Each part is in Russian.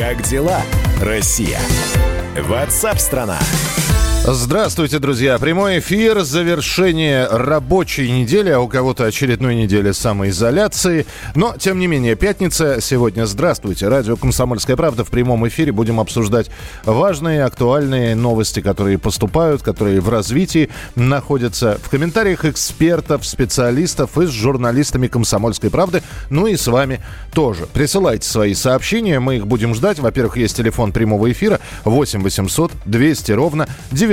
Как дела, Россия? WhatsApp-страна. Здравствуйте, друзья. Прямой эфир, завершение рабочей недели, а у кого-то очередной недели самоизоляции. Но, тем не менее, пятница сегодня. Здравствуйте. Радио «Комсомольская правда» в прямом эфире. Будем обсуждать важные, актуальные новости, которые поступают, которые в развитии находятся. В комментариях экспертов, специалистов и с журналистами «Комсомольской правды». Ну и с вами тоже. Присылайте свои сообщения, мы их будем ждать. Во-первых, есть телефон прямого эфира 8 800 200 ровно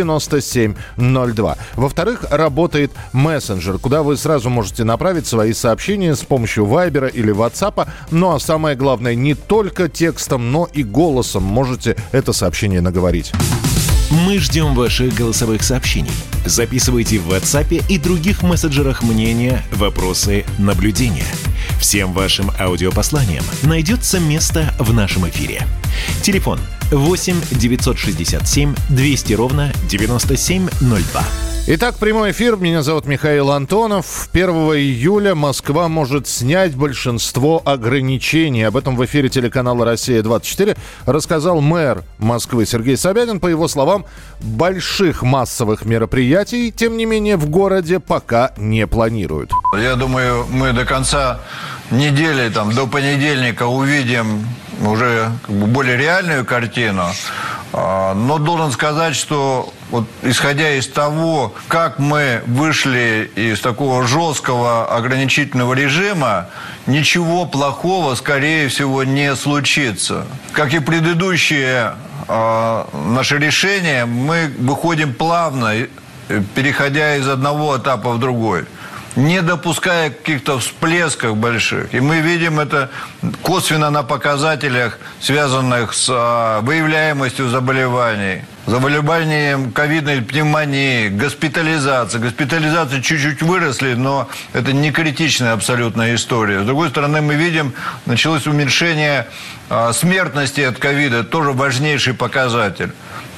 9702. Во-вторых, работает мессенджер, куда вы сразу можете направить свои сообщения с помощью Вайбера или Ватсапа. Ну а самое главное, не только текстом, но и голосом можете это сообщение наговорить. Мы ждем ваших голосовых сообщений. Записывайте в WhatsApp и других мессенджерах мнения, вопросы, наблюдения. Всем вашим аудиопосланиям найдется место в нашем эфире. Телефон 8 967 200 ровно 9702. Итак, прямой эфир. Меня зовут Михаил Антонов. 1 июля Москва может снять большинство ограничений. Об этом в эфире телеканала «Россия-24» рассказал мэр Москвы Сергей Собянин. По его словам, больших массовых мероприятий, тем не менее, в городе пока не планируют. Я думаю, мы до конца недели, до понедельника увидим уже более реальную картину. Но должен сказать, что исходя из того, как мы вышли из такого жесткого ограничительного режима, ничего плохого, скорее всего, не случится. Как и предыдущие наши решения, мы выходим плавно, переходя из одного этапа в другой, не допуская каких-то всплесков больших. И мы видим это косвенно на показателях, связанных с выявляемостью заболеваний, заболеванием ковидной пневмонии, госпитализации. Госпитализации чуть-чуть выросли, но это не критичная абсолютная история. С другой стороны, мы видим, началось уменьшение смертности от ковида, тоже важнейший показатель.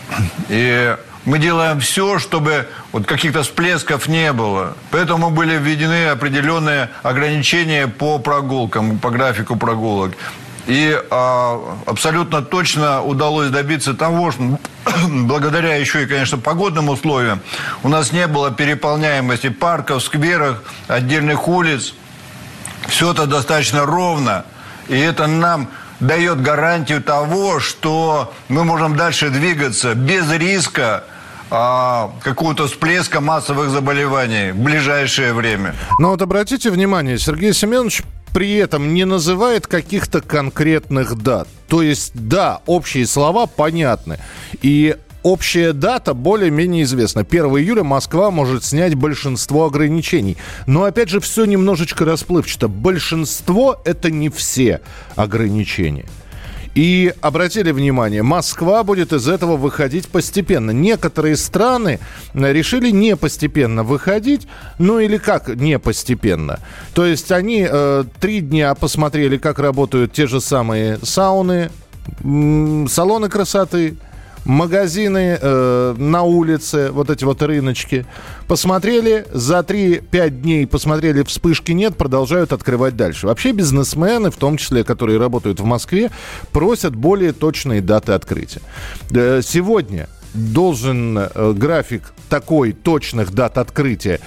И мы делаем все, чтобы каких-то всплесков не было. Поэтому были введены определенные ограничения по прогулкам, по графику прогулок. И абсолютно точно удалось добиться того, что благодаря еще и, конечно, погодным условиям у нас не было переполняемости парков, скверов, отдельных улиц. Все это достаточно ровно. И это нам дает гарантию того, что мы можем дальше двигаться без риска какого-то всплеска массовых заболеваний в ближайшее время. Но обратите внимание, Сергей Семенович при этом не называет каких-то конкретных дат. То есть, да, общие слова понятны. И общая дата более-менее известна. 1 июля Москва может снять большинство ограничений. Но, опять же, все немножечко расплывчато. Большинство – это не все ограничения. И обратили внимание, Москва будет из этого выходить постепенно. Некоторые страны решили не постепенно выходить, ну или как не постепенно. То есть они 3 дня посмотрели, как работают те же самые сауны, салоны красоты, магазины на улице, эти рыночки. Посмотрели, за 3-5 дней посмотрели, вспышки нет, продолжают открывать дальше. Вообще бизнесмены, в том числе, которые работают в Москве, просят более точные даты открытия. Сегодня должен график такой точных дат открытия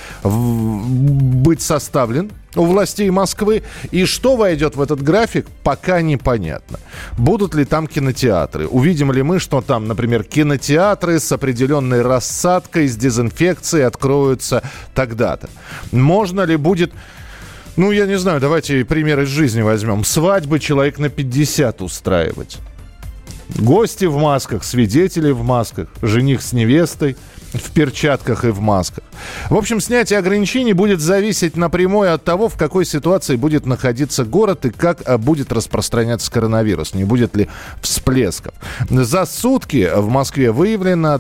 быть составлен у властей Москвы. И что войдет в этот график, пока непонятно. Будут ли там кинотеатры? Увидим ли мы, что там, например, кинотеатры с определенной рассадкой, с дезинфекцией откроются тогда-то? Можно ли будет... я не знаю, давайте пример из жизни возьмем. Свадьбы человек на 50 устраивать. Гости в масках, свидетели в масках, жених с невестой в перчатках и в масках. В общем, снятие ограничений будет зависеть напрямую от того, в какой ситуации будет находиться город и как будет распространяться коронавирус, не будет ли всплесков. За сутки в Москве выявлено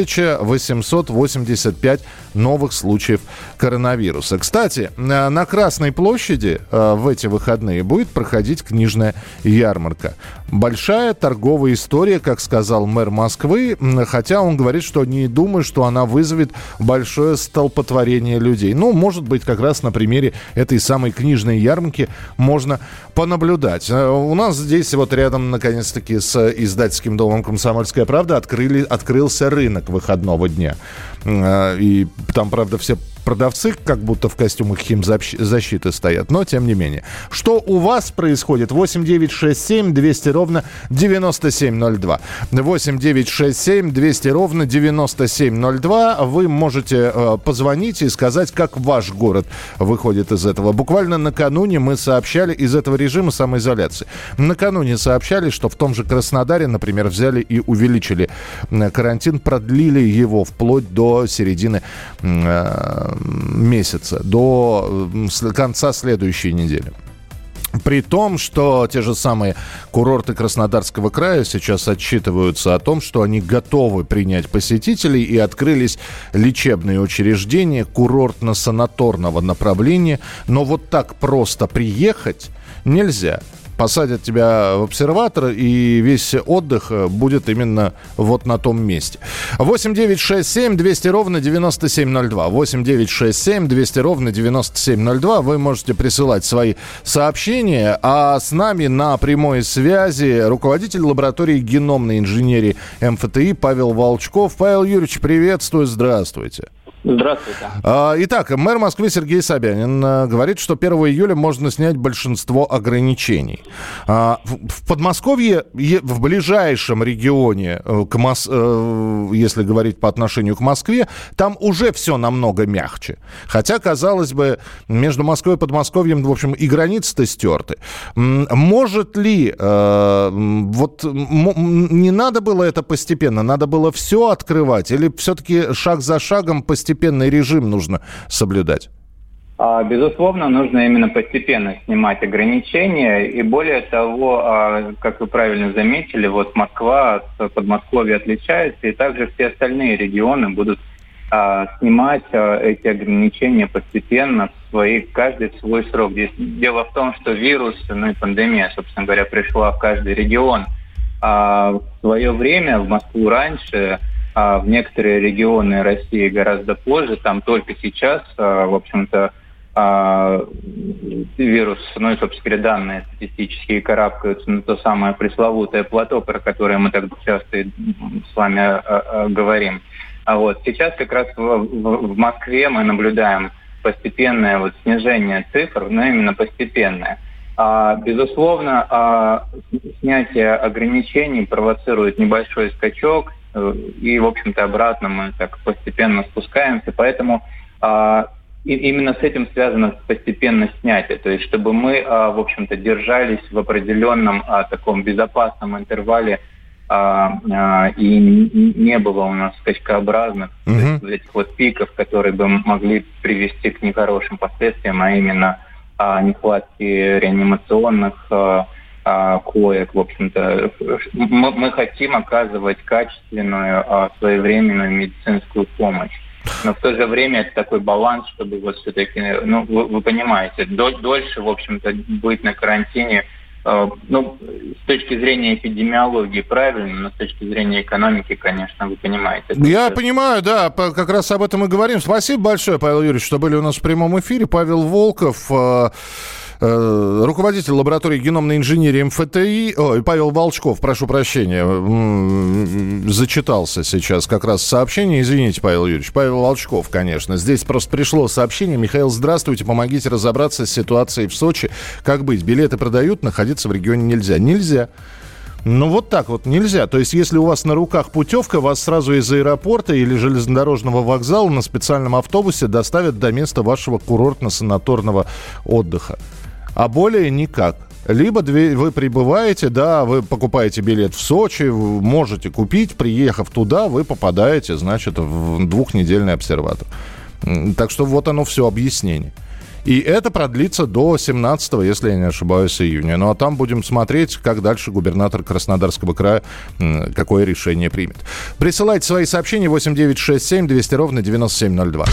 1885 новых случаев коронавируса. Кстати, на Красной площади в эти выходные будет проходить книжная ярмарка. Большая торговая история, как сказал мэр Москвы, хотя он говорит, что не думает, что что она вызовет большое столпотворение людей. Ну, может быть, как раз на примере этой самой книжной ярмарки можно понаблюдать. У нас здесь вот рядом, наконец-таки, с издательским домом «Комсомольская правда» открылся рынок выходного дня. И там, правда, все продавцы как будто в костюмах химзащиты стоят, но тем не менее. Что у вас происходит? 8 9 6 7 200 ровно 9702. 8 9 6 7 200 ровно 9702. Вы можете позвонить и сказать, как ваш город выходит из этого. Буквально накануне мы сообщали из этого режима самоизоляции. Накануне сообщали, что в том же Краснодаре, например, взяли и увеличили карантин, продлили его вплоть до середины месяца, до конца следующей недели. При том, что те же самые курорты Краснодарского края сейчас отчитываются о том, что они готовы принять посетителей, и открылись лечебные учреждения курортно-санаторного направления. Но вот так просто приехать нельзя. Посадят тебя в обсерватор, и весь отдых будет именно вот на том месте. 8 9 6 7 200 ровно 9702. 8 9 6 7 200 ровно 9702. Вы можете присылать свои сообщения. А с нами на прямой связи руководитель лаборатории геномной инженерии МФТИ Павел Волчков. Павел Юрьевич, приветствую, здравствуйте. Здравствуйте. Итак, мэр Москвы Сергей Собянин говорит, что 1 июля можно снять большинство ограничений. В Подмосковье, в ближайшем регионе, если говорить по отношению к Москве, там уже все намного мягче. Хотя, казалось бы, между Москвой и Подмосковьем, в общем, и границы-то стерты. Может ли, не надо было это постепенно, надо было все открывать, или все-таки шаг за шагом постепенный режим нужно соблюдать? Безусловно, нужно именно постепенно снимать ограничения. И более того, как вы правильно заметили, вот Москва от Подмосковья отличается, и также все остальные регионы будут снимать эти ограничения постепенно, каждый в свой срок. Здесь дело в том, что вирус, и пандемия, собственно говоря, пришла в каждый регион. В свое время в Москву раньше, в некоторые регионы России гораздо позже, там только сейчас, в общем-то, вирус, и, собственно говоря, данные статистические карабкаются на то самое пресловутое плато, про которое мы так часто с вами говорим. Вот сейчас как раз в Москве мы наблюдаем постепенное снижение цифр, но именно постепенное. Безусловно, снятие ограничений провоцирует небольшой скачок, и, в общем-то, обратно мы так постепенно спускаемся. Поэтому именно с этим связано постепенное снятие. То есть, чтобы мы, в общем-то, держались в определенном таком безопасном интервале, и не было у нас скачкообразных этих пиков, которые бы могли привести к нехорошим последствиям, а именно нехватки реанимационных коек. В общем-то, мы хотим оказывать качественную, своевременную медицинскую помощь. Но в то же время это такой баланс, чтобы все-таки, вы понимаете, дольше, в общем-то, быть на карантине, с точки зрения эпидемиологии правильно, но с точки зрения экономики, конечно, вы понимаете. Я понимаю, да, как раз об этом и говорим. Спасибо большое, Павел Юрьевич, что были у нас в прямом эфире. Павел Волков, руководитель лаборатории геномной инженерии МФТИ, Павел Волчков, прошу прощения, зачитался сейчас как раз сообщение, извините, Павел Юрьевич, Павел Волчков, конечно, здесь просто пришло сообщение: Михаил, здравствуйте, помогите разобраться с ситуацией в Сочи, как быть, билеты продают, находиться в регионе нельзя. Нельзя. Ну, вот так вот нельзя. То есть, если у вас на руках путевка, вас сразу из аэропорта или железнодорожного вокзала на специальном автобусе доставят до места вашего курортно-санаторного отдыха. А более никак. Либо вы прибываете, да, вы покупаете билет в Сочи, вы можете купить, приехав туда, вы попадаете, значит, в двухнедельный обсерватор. Так что вот оно все объяснение. И это продлится до 17-го, если я не ошибаюсь, июня. Ну а там будем смотреть, как дальше губернатор Краснодарского края какое решение примет. Присылайте свои сообщения 8 9 6 7 200 ровно 9702.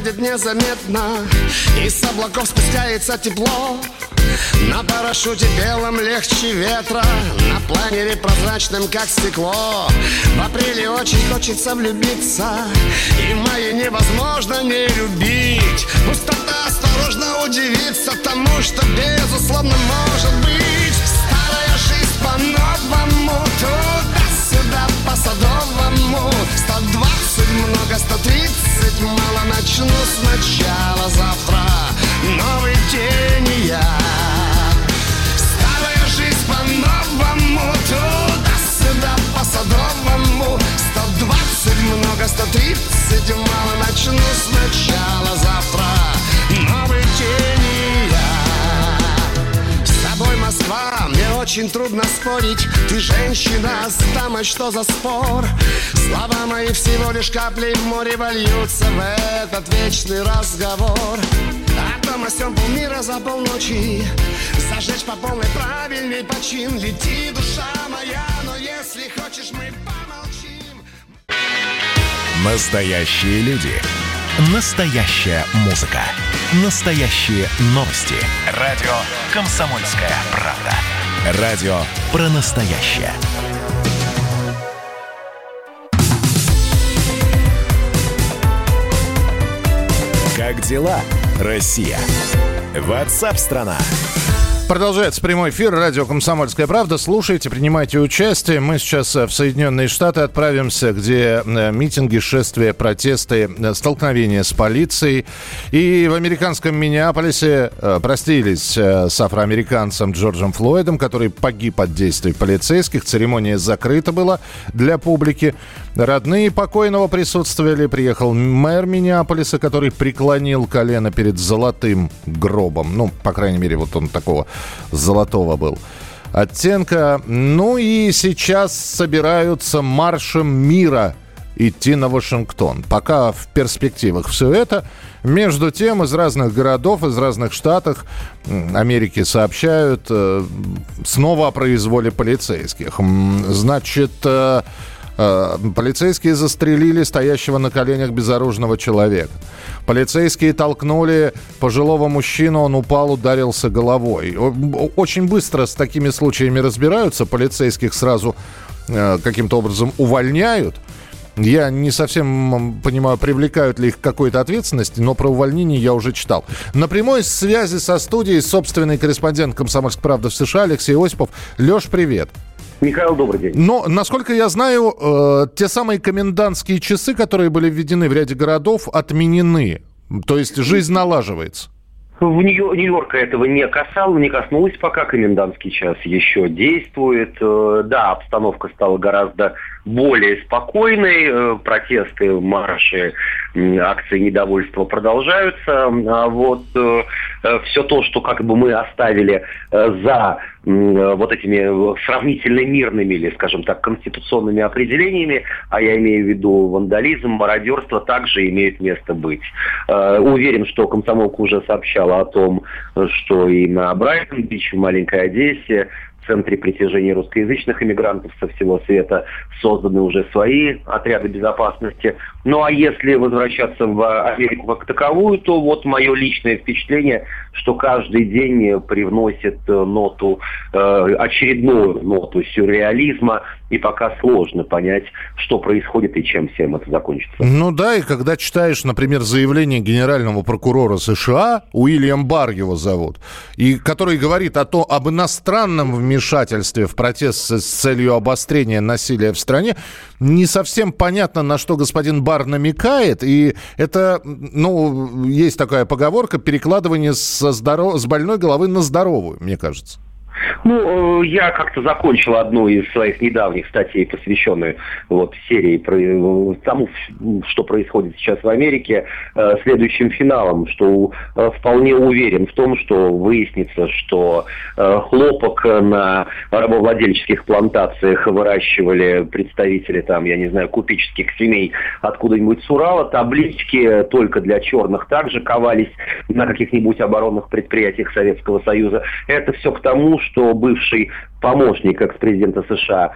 проходит незаметно, из облаков спускается тепло. На парашюте белом легче ветра, на планере прозрачным, как стекло. В апреле очень хочется влюбиться, и в мае невозможно не любить. Пустота осторожно удивится тому, что безусловно может быть. Старая жизнь по-новому, туда-сюда по-садовому. 120 много, 130 мало, начну сначала завтра. Новый день и я. Старая жизнь по-новому, туда-сюда по-садовому. 120 много, 130 мало, начну сначала завтра. Новый день и я. С тобой, Москва, мне очень трудно спорить. Ты женщина, с дамой, что за спор? Слова мои всего лишь капли в море вольются в этот вечный разговор. О том, о сём полмира за полночи, зажечь по полной правильный почин. Лети, душа моя, но если хочешь, мы помолчим. Настоящие люди. Настоящая музыка. Настоящие новости. Радио «Комсомольская правда». Радио про настоящее. Как дела, Россия? WhatsApp-страна. Продолжается прямой эфир. Радио «Комсомольская правда». Слушайте, принимайте участие. Мы сейчас в Соединенные Штаты отправимся, где митинги, шествия, протесты, столкновения с полицией. И в американском Миннеаполисе простились с афроамериканцем Джорджем Флойдом, который погиб от действий полицейских. Церемония закрыта была для публики. Родные покойного присутствовали. Приехал мэр Миннеаполиса, который преклонил колено перед золотым гробом. Ну, по крайней мере, вот он такого золотого был оттенка. Ну и сейчас собираются маршем мира идти на Вашингтон. Пока в перспективах все это. Между тем, из разных городов, из разных штатов Америки сообщают снова о произволе полицейских. Значит, полицейские застрелили стоящего на коленях безоружного человека. Полицейские толкнули пожилого мужчину, он упал, ударился головой. Очень быстро с такими случаями разбираются, полицейских сразу каким-то образом увольняют. Я не совсем понимаю, привлекают ли их к какой-то ответственности, но про увольнение я уже читал. На прямой связи со студией собственный корреспондент «Комсомольской правды» в США Алексей Осипов. Леш, привет. Михаил, добрый день. Но, насколько я знаю, те самые комендантские часы, которые были введены в ряде городов, отменены. То есть жизнь налаживается. В Нью-Йорка этого не коснулось пока. Комендантский час еще действует. Да, обстановка стала гораздо более спокойной. Протесты, марши, акции недовольства продолжаются. А вот все то, что как бы мы оставили за вот этими сравнительно мирными или, скажем так, конституционными определениями, а я имею в виду вандализм, мародерство, также имеет место быть. Уверен, что комсомолка уже сообщала о том, что и на Брайтон-Бич, в Маленькой Одессе, в центре притяжения русскоязычных иммигрантов со всего света созданы уже свои отряды безопасности. Ну а если возвращаться в Америку как таковую, то вот мое личное впечатление, что каждый день привносит очередную ноту сюрреализма, и пока сложно понять, что происходит и чем всем это закончится. Ну да, и когда читаешь, например, заявление генерального прокурора США, Уильям Барр его зовут, и который говорит об иностранном вмешательстве в протест с целью обострения насилия в стране, не совсем понятно, на что господин Барр намекает, и это, есть такая поговорка, перекладывание с больной головы на здоровую, мне кажется. Я как-то закончил одну из своих недавних статей, посвященную серии тому, что происходит сейчас в Америке, следующим финалом, что вполне уверен в том, что выяснится, что хлопок на рабовладельческих плантациях выращивали представители купеческих семей откуда-нибудь с Урала, таблички только для черных также ковались на каких-нибудь оборонных предприятиях Советского Союза. Это все к тому, что бывший помощник экс-президента США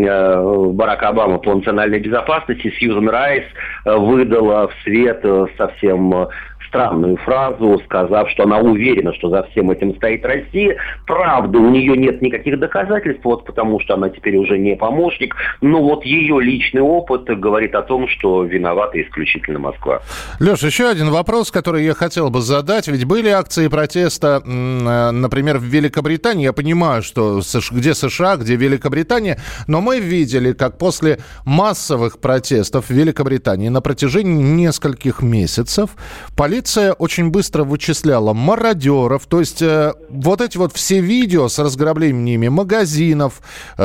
Барака Обамы по национальной безопасности Сьюзан Райс выдала в свет совсем странную фразу, сказав, что она уверена, что за всем этим стоит Россия. Правда, у нее нет никаких доказательств, вот потому что она теперь уже не помощник, но вот ее личный опыт говорит о том, что виновата исключительно Москва. Леш, еще один вопрос, который я хотел бы задать. Ведь были акции протеста, например, в Великобритании. Я понимаю, что где США, где Великобритания, но мы видели, как после массовых протестов в Великобритании на протяжении нескольких месяцев полиция очень быстро вычисляла мародеров, то есть вот эти вот все видео с разграблениями магазинов,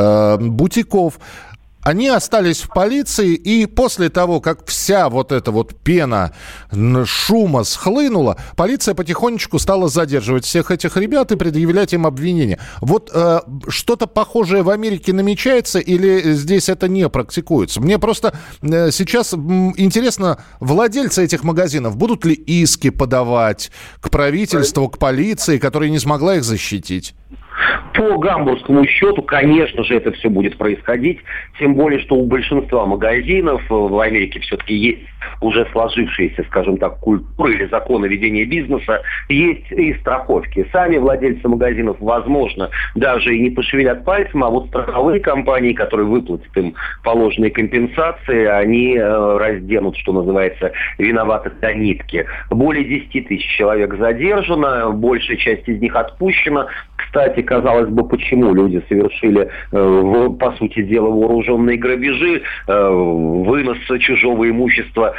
бутиков, они остались в полиции, и после того, как вся вот эта вот пена шума схлынула, полиция потихонечку стала задерживать всех этих ребят и предъявлять им обвинения. Вот что-то похожее в Америке намечается или здесь это не практикуется? Мне просто сейчас интересно, владельцы этих магазинов будут ли иски подавать к правительству, к полиции, которая не смогла их защитить? По гамбургскому счету, конечно же, это все будет происходить, тем более, что у большинства магазинов в Америке все-таки есть уже сложившиеся, скажем так, культура или законы ведения бизнеса, есть и страховки. Сами владельцы магазинов, возможно, даже и не пошевелят пальцем, а вот страховые компании, которые выплатят им положенные компенсации, они разденут, что называется, виноватых до нитки. Более 10 тысяч человек задержано, большая часть из них отпущена. Кстати, казалось бы, почему люди совершили, по сути дела, вооруженные грабежи, вынос чужого имущества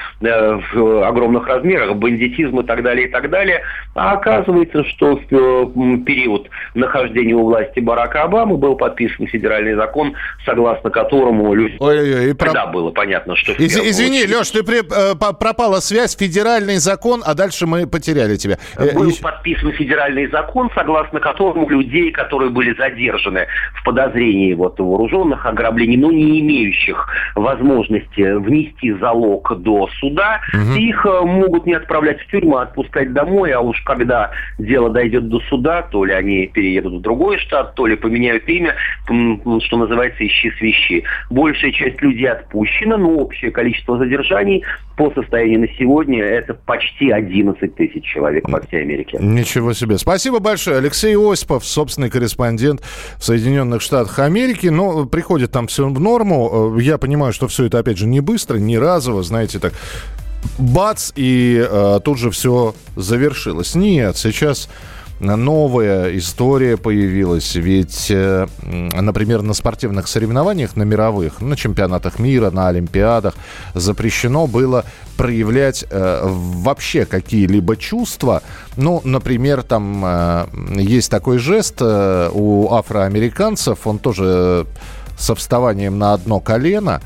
в огромных размерах, бандитизм и так далее, и так далее. А оказывается, что в период нахождения у власти Барака Обамы был подписан федеральный закон, согласно которому людям тогда было понятно, что... Извини, Леш, пропала связь, федеральный закон, а дальше мы потеряли тебя. Был подписан федеральный закон, согласно которому людей, которые были задержаны в подозрении вооруженных ограблений, но не имеющих возможности внести залог до суда, их могут не отправлять в тюрьму, а отпускать домой, а уж когда дело дойдет до суда, то ли они переедут в другой штат, то ли поменяют имя, что называется, ищи свищи. Большая часть людей отпущена, но общее количество задержаний по состоянию на сегодня это почти 11 тысяч человек по всей Америке. Ничего себе. Спасибо большое. Алексей Осипов, собственный корреспондент в Соединенных Штатах Америки. Но приходит там все в норму. Я понимаю, что все это, опять же, не быстро, не разово, знаете, так бац, и тут же все завершилось. Нет, сейчас новая история появилась. Ведь, например, на спортивных соревнованиях, на мировых, на чемпионатах мира, на Олимпиадах запрещено было проявлять вообще какие-либо чувства. Ну, например, там есть такой жест у афроамериканцев, он тоже со вставанием на одно колено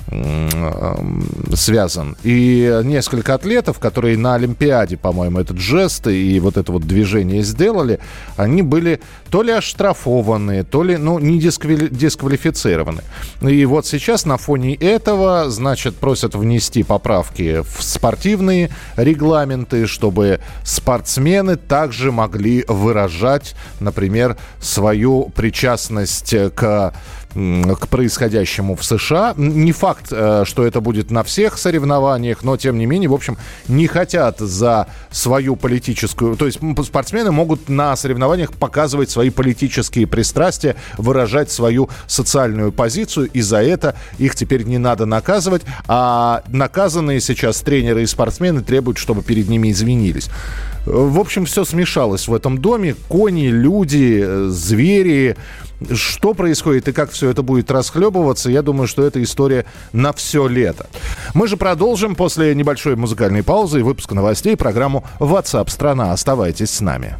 связан. И несколько атлетов, которые на Олимпиаде, по-моему, этот жест и вот это вот движение сделали, они были то ли оштрафованы, то ли, не дисквалифицированы. И вот сейчас на фоне этого, значит, просят внести поправки в спортивные регламенты, чтобы спортсмены также могли выражать, например, свою причастность к происходящему в США. Не факт, что это будет на всех соревнованиях, но, тем не менее, в общем, не хотят за свою политическую... То есть спортсмены могут на соревнованиях показывать свои политические пристрастия, выражать свою социальную позицию, и за это их теперь не надо наказывать, а наказанные сейчас тренеры и спортсмены требуют, чтобы перед ними извинились. В общем, все смешалось в этом доме. Кони, люди, звери. Что происходит и как все это будет расхлебываться, я думаю, что это история на все лето. Мы же продолжим после небольшой музыкальной паузы и выпуска новостей программу WhatsApp страна. Оставайтесь с нами.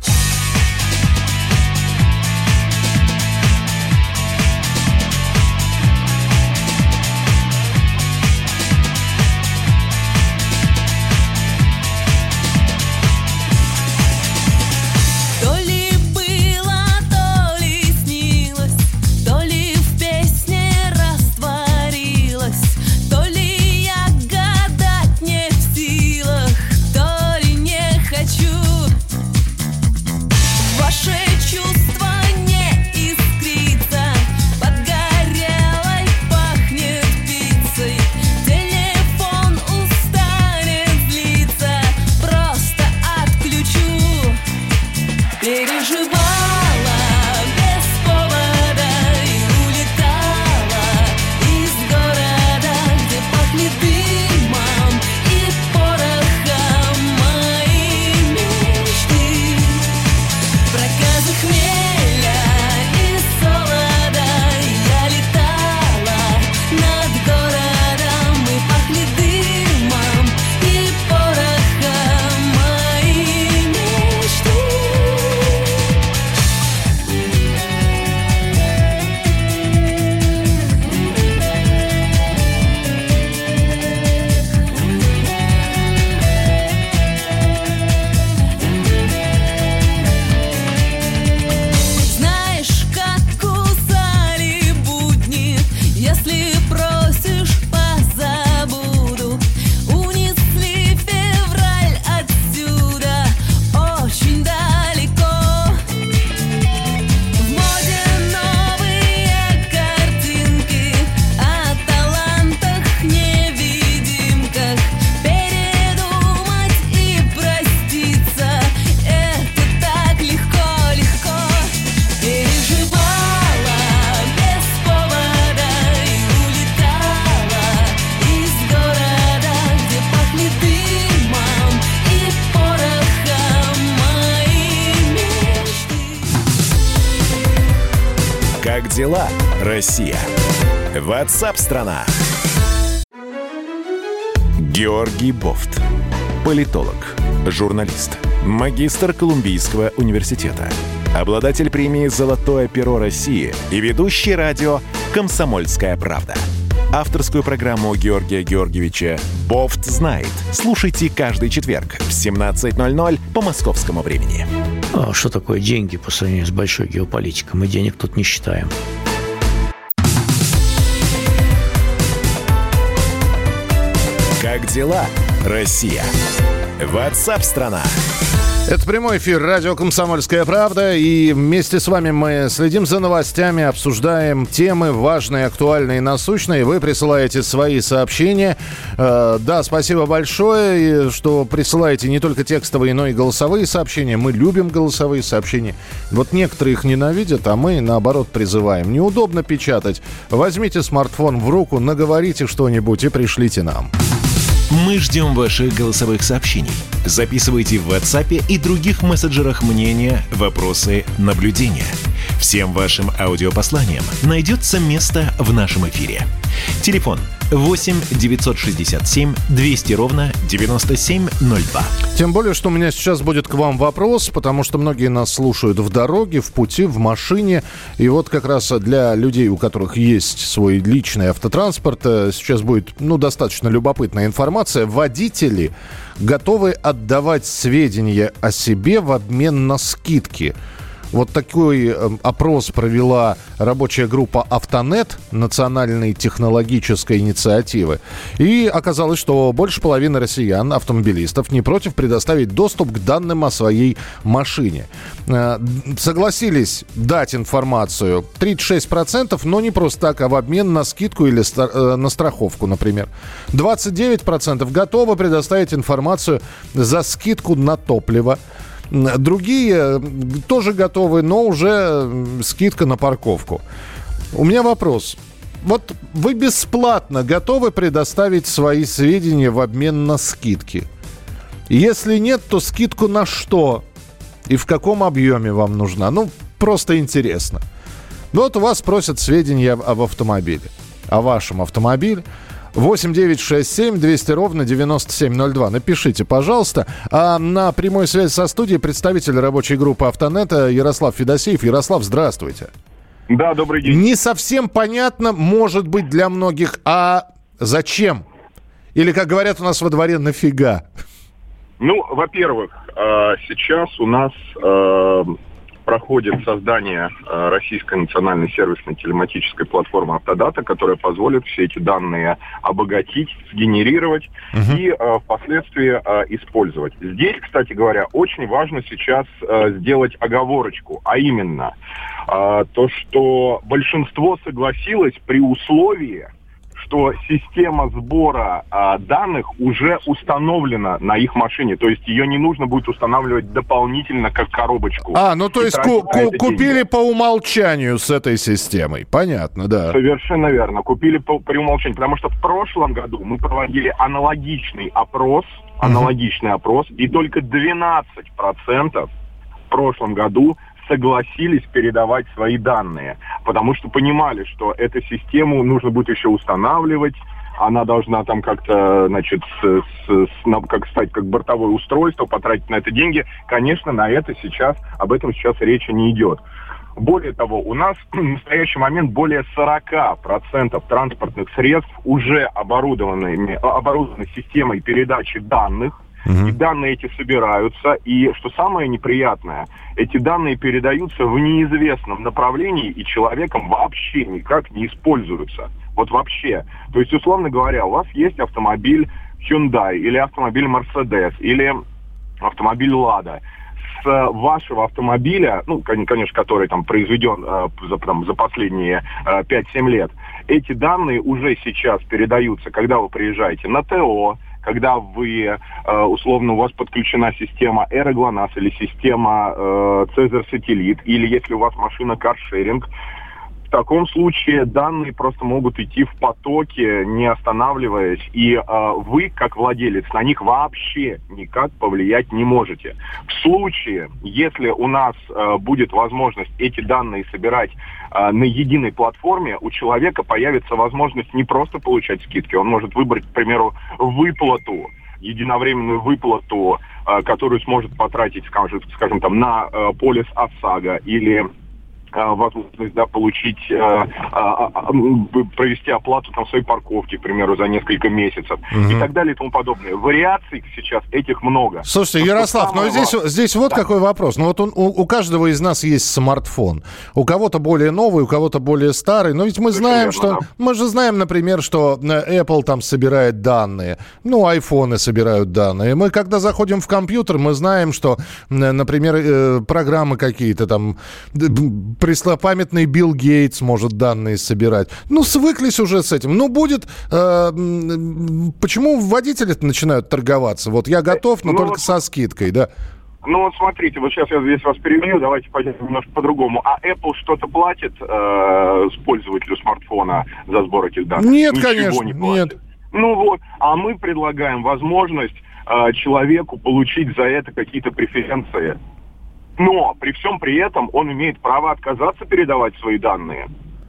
Как дела, Россия? WhatsApp-страна. Георгий Бофт. Политолог, журналист, магистр Колумбийского университета, обладатель премии «Золотое перо России» и ведущий радио «Комсомольская правда». Авторскую программу Георгия Георгиевича «Бофт знает». Слушайте каждый четверг в 17:00 по московскому времени. А что такое деньги по сравнению с большой геополитикой? Мы денег тут не считаем. Как дела, Россия? WhatsApp-страна. Это прямой эфир радио «Комсомольская правда». И вместе с вами мы следим за новостями, обсуждаем темы важные, актуальные, насущные. Вы присылаете свои сообщения. Да, спасибо большое, что присылаете не только текстовые, но и голосовые сообщения. Мы любим голосовые сообщения. Вот некоторые их ненавидят, а мы, наоборот, призываем. Неудобно печатать. Возьмите смартфон в руку, наговорите что-нибудь и пришлите нам. Мы ждем ваших голосовых сообщений. Записывайте в WhatsApp и других мессенджерах мнения, вопросы, наблюдения. Всем вашим аудиопосланиям найдется место в нашем эфире. Телефон 8 967 200 ровно 9702. Тем более, что у меня сейчас будет к вам вопрос, потому что многие нас слушают в дороге, в пути, в машине. И вот как раз для людей, у которых есть свой личный автотранспорт, сейчас будет достаточно любопытная информация. Водители готовы отдавать сведения о себе в обмен на скидки. Вот такой опрос провела рабочая группа «Автонет» национальной технологической инициативы. И оказалось, что больше половины россиян, автомобилистов, не против предоставить доступ к данным о своей машине. Согласились дать информацию 36%, но не просто так, а в обмен на скидку или на страховку, например. 29% готовы предоставить информацию за скидку на топливо. Другие тоже готовы, но уже скидка на парковку. У меня вопрос. Вот вы бесплатно готовы предоставить свои сведения в обмен на скидки? Если нет, то скидку на что? И в каком объеме вам нужна? Просто интересно. Вот у вас просят сведения об автомобиле. О вашем автомобиле. 8 967 200 ровно 9702. Напишите, пожалуйста. А на прямой связи со студией представитель рабочей группы «Автонета» Ярослав Федосеев. Ярослав, здравствуйте. Да, добрый день. Не совсем понятно, может быть, для многих, а зачем? Или, как говорят у нас во дворе, нафига? Во-первых, сейчас у нас проходит создание российской национальной сервисной телематической платформы «Автодата», которая позволит все эти данные обогатить, сгенерировать и впоследствии использовать. Здесь, кстати говоря, очень важно сейчас сделать оговорочку, а именно то, что большинство согласилось при условии, что система сбора данных уже установлена на их машине. То есть ее не нужно будет устанавливать дополнительно как коробочку. Ну то есть купили по умолчанию с этой системой. Понятно, да. Совершенно верно. Купили при умолчанию. Потому что в прошлом году мы проводили аналогичный опрос, и только 12% в прошлом году согласились передавать свои данные, потому что понимали, что эту систему нужно будет еще устанавливать, она должна там как-то, значит, как стать как бортовое устройство, потратить на это деньги. Конечно, об этом сейчас речи не идет. Более того, у нас в настоящий момент более 40% транспортных средств уже оборудованы системой передачи данных. И данные эти собираются, и, что самое неприятное, эти данные передаются в неизвестном направлении и человеком вообще никак не используются. Вот вообще. То есть, условно говоря, у вас есть автомобиль Hyundai, или автомобиль Mercedes, или автомобиль Lada. С вашего автомобиля, конечно, который там произведен за последние 5-7 лет, эти данные уже сейчас передаются, когда вы приезжаете на ТО, когда вы, условно, у вас подключена система AeroGLONASS или система Cezar Satellite, или если у вас машина каршеринг, в таком случае данные просто могут идти в потоке, не останавливаясь, и вы, как владелец, на них вообще никак повлиять не можете. В случае, если у нас будет возможность эти данные собирать на единой платформе, у человека появится возможность не просто получать скидки, он может выбрать, к примеру, единовременную выплату, которую сможет потратить, скажем, там, на полис ОСАГО или возможность получить, провести оплату там своей парковки, к примеру, за несколько месяцев и так далее и тому подобное. Вариаций сейчас этих много. Слушайте, Ярослав, здесь вот какой вопрос. Вот у каждого из нас есть смартфон. У кого-то более новый, у кого-то более старый. Но ведь мы знаем, мы же знаем, например, что Apple там собирает данные. Айфоны собирают данные. Мы, когда заходим в компьютер, мы знаем, что, например, программы какие-то там, преснопамятный Билл Гейтс может данные собирать. Свыклись уже с этим. Будет... Почему водители начинают торговаться? Вот я готов, но только со скидкой, да? Смотрите, вот сейчас я здесь вас перебью, давайте пойдем немножко по-другому. А Apple что-то платит пользователю смартфона за сбор этих данных? Нет, ничего, конечно, не платит. Нет. А мы предлагаем возможность человеку получить за это какие-то преференции. Но при всем при этом он имеет право отказаться передавать свои данные.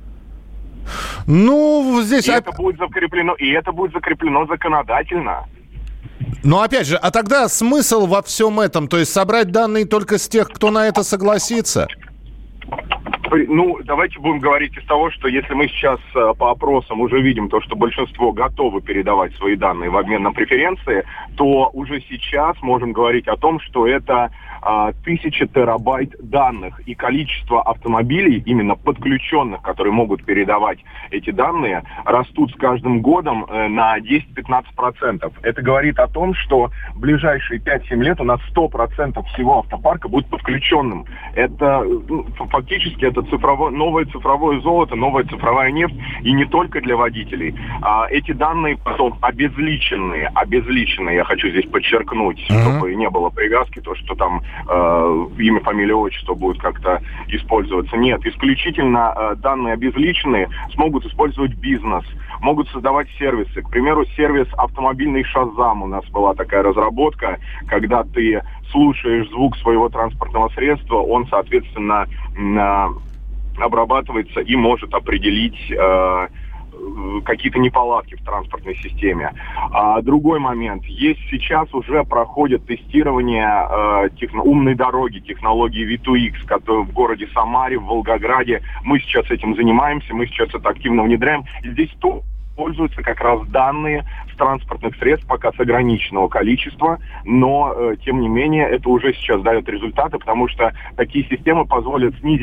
Здесь... это будет закреплено законодательно. Но опять же, а тогда смысл во всем этом? То есть собрать данные только с тех, кто на это согласится? Давайте будем говорить из того, что если мы сейчас по опросам уже видим то, что большинство готовы передавать свои данные в обмен на преференции, то уже сейчас можем говорить о том, что это 1000 терабайт данных. И количество автомобилей, именно подключенных, которые могут передавать эти данные, растут с каждым годом на 10-15%. Это говорит о том, что в ближайшие 5-7 лет у нас 100% всего автопарка будет подключенным. Это фактически это новое цифровое золото, новая цифровая нефть, и не только для водителей. Эти данные потом обезличенные, я хочу здесь подчеркнуть, чтобы не было привязки, то, что там имя, фамилия, отчество будет как-то использоваться. Нет, исключительно данные обезличенные смогут использовать бизнес, могут создавать сервисы. К примеру, сервис автомобильный Shazam, у нас была такая разработка, когда ты слушаешь звук своего транспортного средства, он, соответственно, обрабатывается и может определить какие-то неполадки в транспортной системе. Другой момент. Сейчас уже проходит тестирование умной дороги, технологии V2X, которые в городе Самаре, в Волгограде. Мы сейчас этим занимаемся, мы сейчас это активно внедряем. И здесь пользуются как раз данные с транспортных средств, пока с ограниченного количества, но, тем не менее, это уже сейчас дает результаты, потому что такие системы позволят снизить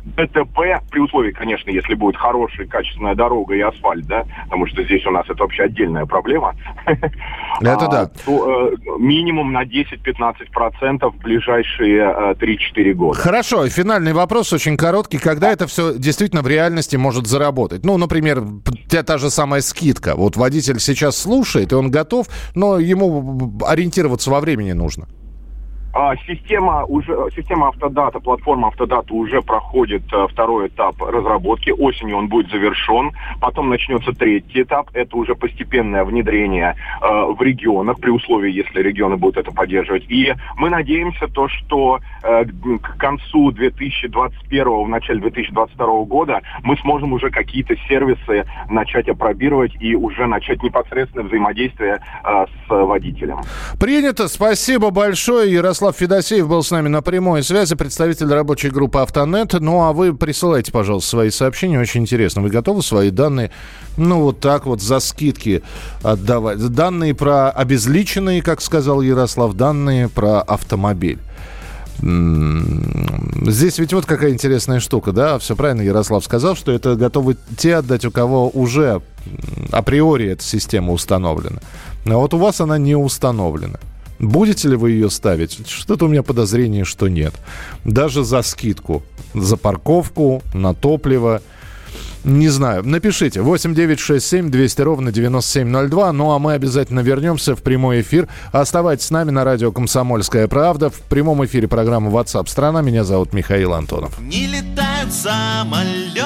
ДТП, при условии, конечно, если будет хорошая, качественная дорога и асфальт, да, потому что здесь у нас это вообще отдельная проблема. Это да. То, минимум на 10-15% в ближайшие 3-4 года. Хорошо, финальный вопрос очень короткий. Когда это все действительно в реальности может заработать? Ну, например, та же самая скидка. Вот водитель сейчас слушает, и он готов, но ему ориентироваться во времени нужно. Система Автодата, платформа Автодата уже проходит второй этап разработки. Осенью он будет завершен. Потом начнется третий этап. Это уже постепенное внедрение в регионах, при условии, если регионы будут это поддерживать. И мы надеемся, что к концу 2021, в начале 2022 года мы сможем уже какие-то сервисы начать апробировать и уже начать непосредственное взаимодействие с водителем. Принято. Спасибо большое. Ярослав Федосеев был с нами на прямой связи, представитель рабочей группы «Автонет». Ну, а вы присылайте, пожалуйста, свои сообщения. Очень интересно. Вы готовы свои данные, ну, вот так вот за скидки отдавать? Данные про обезличенные, как сказал Ярослав, данные про автомобиль. Здесь ведь вот какая интересная штука, да? Все правильно Ярослав сказал, что это готовы те отдать, у кого уже априори эта система установлена. А вот у вас она не установлена. Будете ли вы ее ставить? Что-то у меня подозрение, что нет. Даже за скидку, за парковку, на топливо. Не знаю. Напишите. 8-967-200-97-02. Ну, а мы обязательно вернемся в прямой эфир. Оставайтесь с нами на радио «Комсомольская правда». В прямом эфире программа WhatsApp страна. Меня зовут Михаил Антонов. Не летают самолеты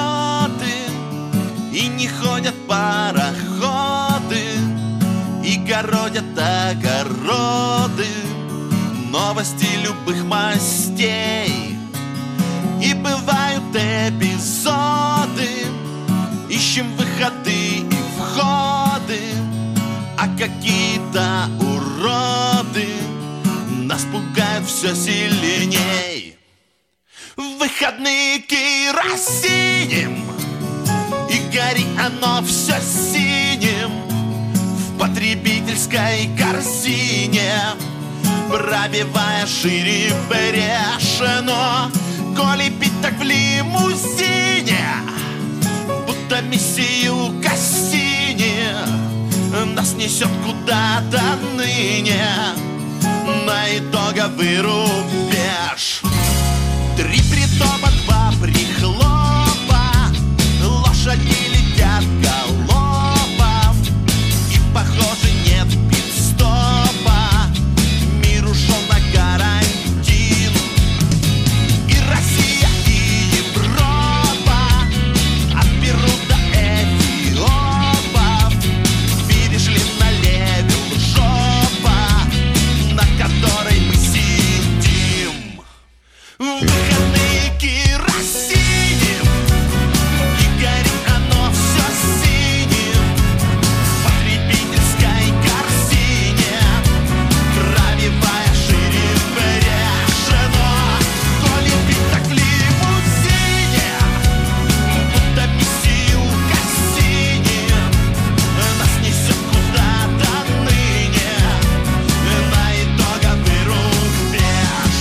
и не ходят пароходы, и городят огороды, новости любых мастей. И бывают эпизоды, ищем выходы и входы, а какие-то уроды нас пугают все сильней. В выходные керосинем, и горит оно все синим в потребительской корзине, пробивая шире брешено. Коли пить так в лимузине, будто миссию Кассини, нас несет куда-то ныне на итоговый рубеж. 3 притопа, 2 прихлопа, лошади летят галопом, и, похоже, нет пит-стопа. Мир ушел на карантин, и Россия, и Европа от Перу до Эфиопов перешли на левел жопа, на которой мы сидим. Выходные керосинем, и горит оно все синим в потребительской корзине, пробивая шире брешено. Коли пить так в лимузине, будто миссию Кассини, нас несет куда-то ныне на итоговый рубеж.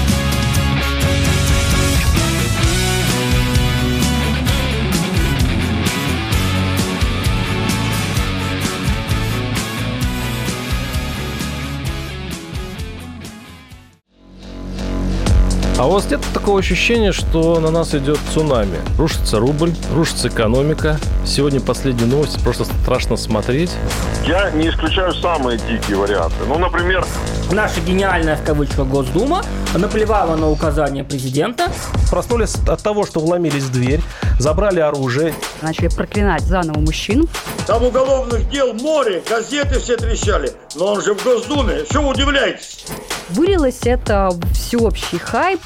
А у вас нет такого ощущения, что на нас идет цунами? Рушится рубль, рушится экономика. Сегодня последние новости, просто страшно смотреть. Я не исключаю самые дикие варианты. Ну, например... Наша гениальная, в кавычках, Госдума наплевала на указания президента. Проснулись от того, что вломились в дверь, забрали оружие. Начали проклинать заново мужчин. Там уголовных дел море, газеты все трещали. Но он же в Госдуме, что вы удивляетесь? Вылилось это в всеобщий хайп.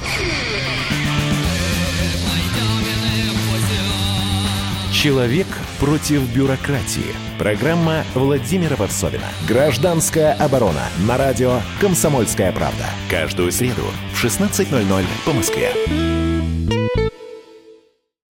«Человек против бюрократии». Программа Владимира Варсовина. «Гражданская оборона» на радио «Комсомольская правда». Каждую среду в 16:00 по Москве.